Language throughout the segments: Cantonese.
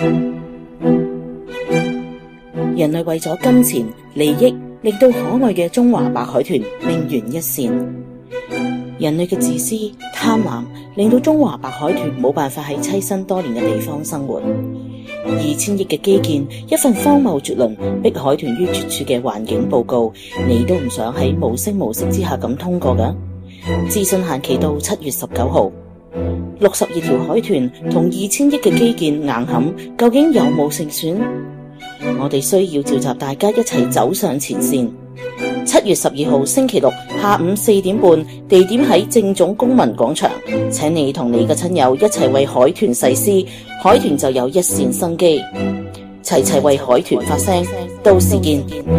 人類為咗金錢利益，令到可愛嘅中華白海豚命懸一線。人類嘅自私貪婪，令到中華白海豚冇辦法喺棲身多年嘅地方生活。2000億嘅基建，一份荒謬絕倫、逼海豚於絕處嘅環境報告，你都唔想喺無聲無息之下咁通過㗎？諮詢限期到7月19號。62條海豚同2000億嘅基建硬撼，究竟有冇勝算？我哋需要召集大家一齊走上前線。7月12號星期六下午4點半，地點喺政總公民廣場，請你同你嘅親友一齊為海豚誓師，海豚就有一線生機。齊齊為海豚發聲，到時見。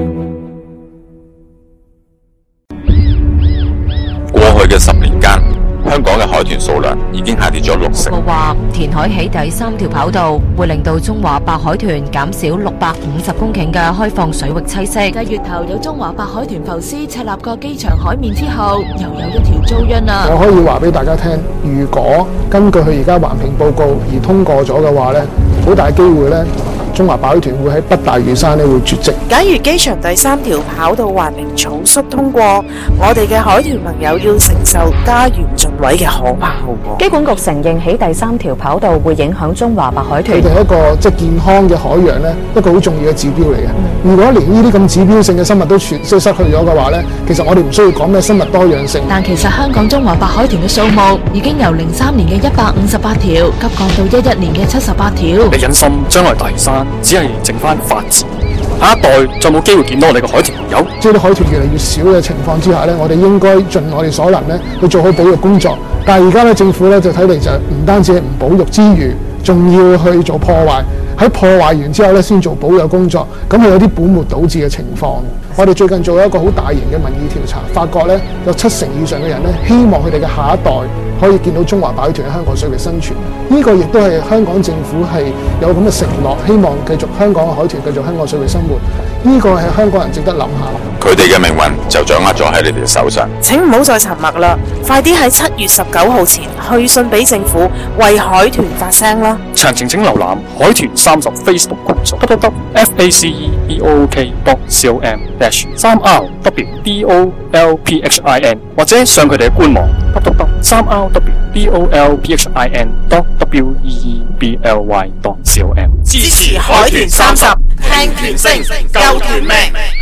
過去嘅10年間，香港嘅海豚數量已經下跌咗60%。 報告話，填海起第3條跑道會令到中華白海豚減少650公頃嘅開放水域棲息。繼月頭有中華白海豚浮屍赤鱲角機場海面之後，又有一條遭殃啦。 我可以話俾大家聽，如果根據佢而家環評報告而通過咗嘅話呢，好大機會呢，中華白海豚會喺北大嶼山呢會絕跡。 假如機場第3條跑道環評草率通過，我哋嘅海豚朋友要承受家園盡毀嘅可怕後果。 機管局承認起第3條跑道會影響中華白海豚。 佢哋一個健康嘅海洋呢，一個好重要嘅指標嚟嘅。如果連呢啲咁指標性嘅生物都失去咗嘅話呢，其實我哋唔需要講咩生物多樣性。 但其實香港中華白海豚嘅數目已經由03年嘅158條急降到11年嘅78條。 你忍心將來大嶼山只係剩翻法治，下一代就冇機會見到我哋嘅海豚朋友。 即係啲海豚越嚟越少嘅情況之下呢，我哋應該盡我哋所能呢去做好保育工作。但係而家呢，政府呢就睇嚟就唔單止係唔保育之餘，仲要去做破壞。喺破壞完之後呢，先做保育工作，咁係有啲本末倒置嘅情況。我哋最近做咗一個好大型嘅民意調查，發覺呢有70%以上嘅人呢，希望佢哋嘅下一代可以見到中華白海豚喺香港水域生存。呢個亦都係香港政府係有咁嘅承諾，希望繼續香港嘅海豚繼續香港水域生活。呢個係香港人值得諗下。 佢哋嘅命運就掌握咗喺你哋嘅手上。 請唔好再沉默啦，快啲喺7月19號前去信俾政府，為海豚發聲啦！ 詳情請瀏覽海豚30 Facebook 群組 www.faceebook.com/3rwdolphin 或者上佢哋嘅官網 www.3rwdolphin.com 支持海豚30，聽豚聲，救豚命。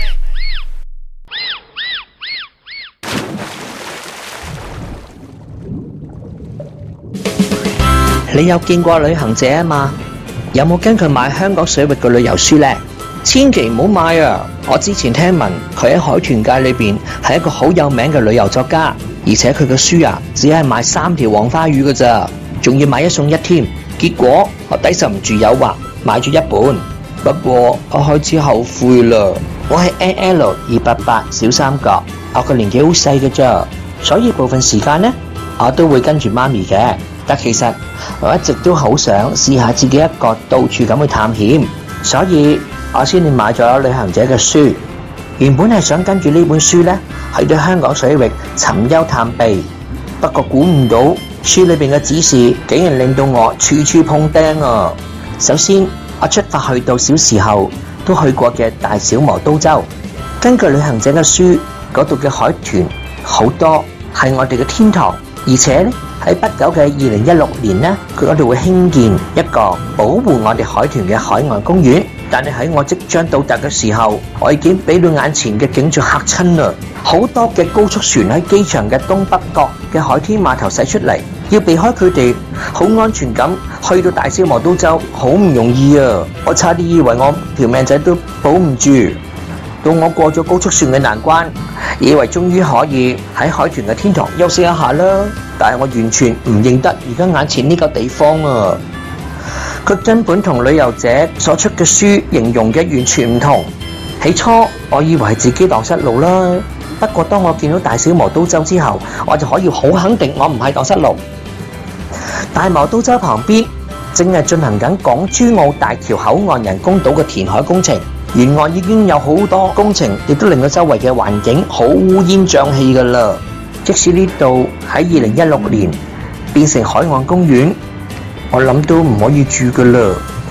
你有見過旅行者啊嘛？有冇跟佢買香港水域嘅旅遊書呢？千祈唔好買啊！我之前聽聞佢喺海豚界裏邊係一個好有名嘅旅遊作家，而且佢嘅書啊，只係賣3條黃花魚㗎咋，仲要買1送1添。結果我抵受唔住誘惑，買咗1本。不過我開始後悔啦。我係 AL288小三角，我個年紀好細㗎咋，所以部分時間呢，我都會跟住媽咪嘅。但其實我一直都好想試下自己一個到處咁去探險，所以我先至買咗旅行者嘅書。原本係想跟住呢本書呢，去到香港水域尋幽探秘，不過估唔到書裏邊嘅指示竟然令到我處處碰釘啊！首先，我出發去到小時候都去過嘅大小磨刀洲，根據旅行者嘅書，嗰度嘅海豚好多，係我哋嘅天堂，而且呢，喺不久嘅2016年呢，佢嗰度會興建一個保護我哋海豚嘅海岸公園。但係喺我即將到達嘅時候，我已經俾到眼前嘅景象嚇親啦！好多嘅高速船喺機場嘅東北角嘅海天碼頭駛出嚟，要避開佢哋，好安全咁去到大小磨刀洲，好唔容易啊！我差啲以為我條命仔都保唔住。到我過咗高速船嘅難關，以為終於可以喺海豚嘅天堂休息一下啦，但係我完全唔認得而家眼前呢個地方啊！佢根本同旅遊者所出嘅書形容嘅完全唔同。起初我以為係自己蕩失路啦，不過當我見到大小磨刀洲之後，我就可以好肯定我唔係蕩失路。大磨刀洲旁邊正係進行緊港珠澳大橋口岸人工島嘅填海工程，沿岸已經有好多工程，亦都令到周圍嘅環境好烏煙瘴氣㗎啦。即使呢度喺2016年變成海岸公園，我諗都唔可以住㗎啦。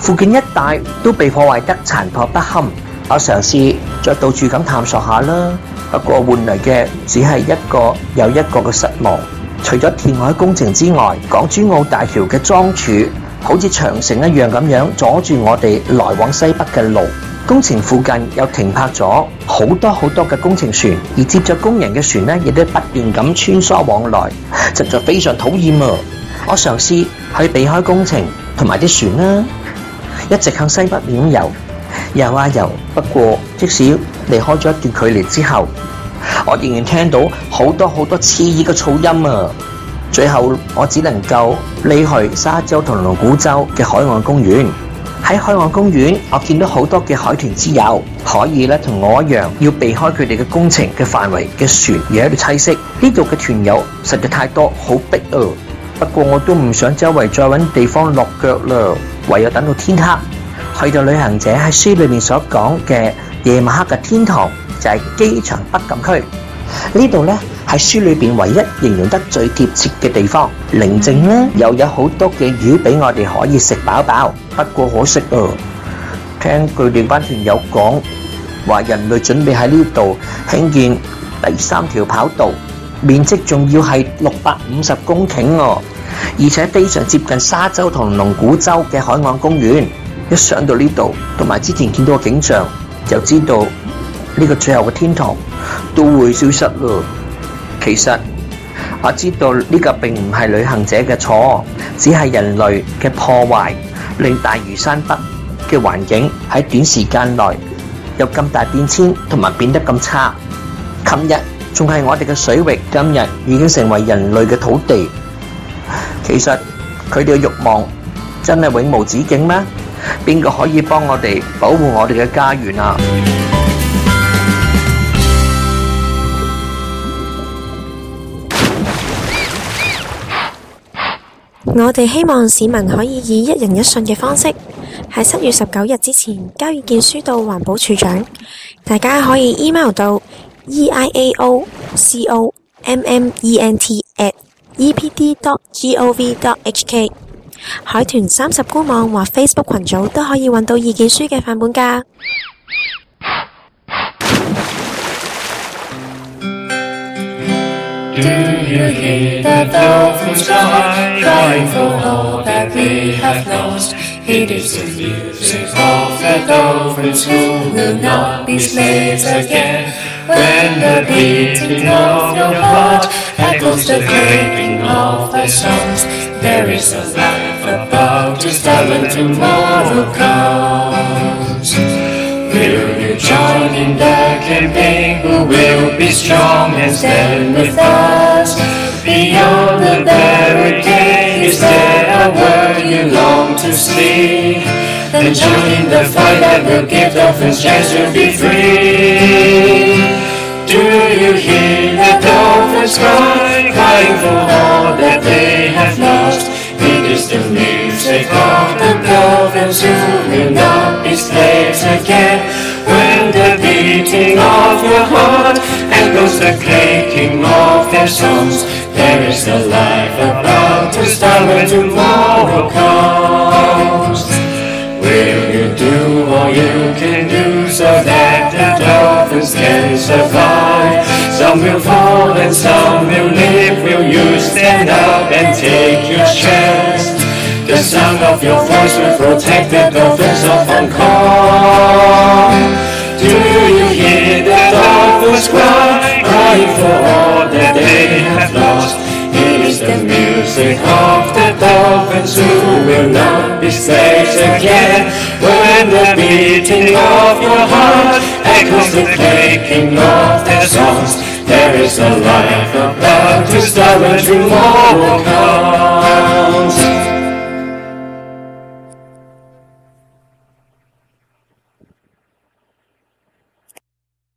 附近一帶都被破壞得殘破不堪。我嘗試再到處咁探索下啦，不過換嚟嘅只係一個又一個嘅失望。除咗填海工程之外，港珠澳大橋嘅樁柱好似長城一樣咁樣阻住我哋來往西北嘅路。工程附近又停泊咗好多嘅工程船，而接咗工人嘅船呢，亦都不斷咁穿梭往來，實在非常討厭啊！我嘗試去避開工程同埋啲船啦，一直向西北面游，游啊游。不過即使離開咗一段距離之後，我仍然聽到好多刺耳嘅噪音啊！最後我只能夠離去沙洲同龍鼓洲嘅海岸公園。喺海岸公園，我見到好多嘅海豚之友，可以咧同我一樣要避開佢哋嘅工程嘅範圍嘅船而喺度棲息。呢度嘅團友實在太多，好逼啊！不過我都唔想周圍再揾地方落腳啦，唯有等到天黑。去到旅行者喺書裏面所講嘅夜晚黑嘅天堂，就係機場北禁區。呢度呢係書裏邊唯一形容得最貼切嘅地方，寧靜呢又有好多嘅魚俾我哋可以食飽飽。不過可惜啊，聽佢哋班團友講話，人類準備喺呢度興建第3條跑道，面積仲要係650公頃哦，而且非常接近沙洲同龍鼓洲嘅海岸公園。一上到呢度，同埋之前見到嘅景象，就知道呢個最後嘅天堂都會消失咯。其實我知道呢個並唔係旅行者嘅錯，只係人類嘅破壞，令大嶼山北嘅環境喺短時間內有咁大變遷，同埋變得咁差。琴日仲係我哋嘅水域，今日已經成為人類嘅土地。其實佢哋嘅慾望真係永無止境咩？邊個可以幫我哋保護我哋嘅家園啊？ 我哋希望市民可以以一人一信嘅方式，喺7月19日之前交意見書到環保署長。大家可以 email 到 eiaocomment@epd.gov.hk。海豚30官網或 Facebook 群組都可以揾到意見書嘅範本㗎。 Do you hear the dolphins cry, crying for all that they have lost? It is the music of the dolphins who will not be slaves again. When the beating of your heart echoes the breaking of the songs, there is a life about to start when tomorrow comes. Will you join in the campaign? Who will be strong and stand with us? Beyond the barricade, is there a world you long to see? Then join in the fight that will give dolphins chance to be free. Do you hear the dolphins cry, crying for all that they have lost? It is the music of the dolphins who will not be slaves again. When the beating of your heart echoes the quaking of their songs, there is a life about to start when tomorrow comes. Will you do all you can do so that the dolphins can survive? Some will fall and some will live. Will you stand up and take your chance? The sound of your voice will protect the dolphins of Hong Kong. Do you hear the dolphins cry, crying for all that they have lost? It is the music of the dolphins who will not be slaves again. When the beating of your heart echoes the quaking of their songs, there is a life about to start when tomorrow comes.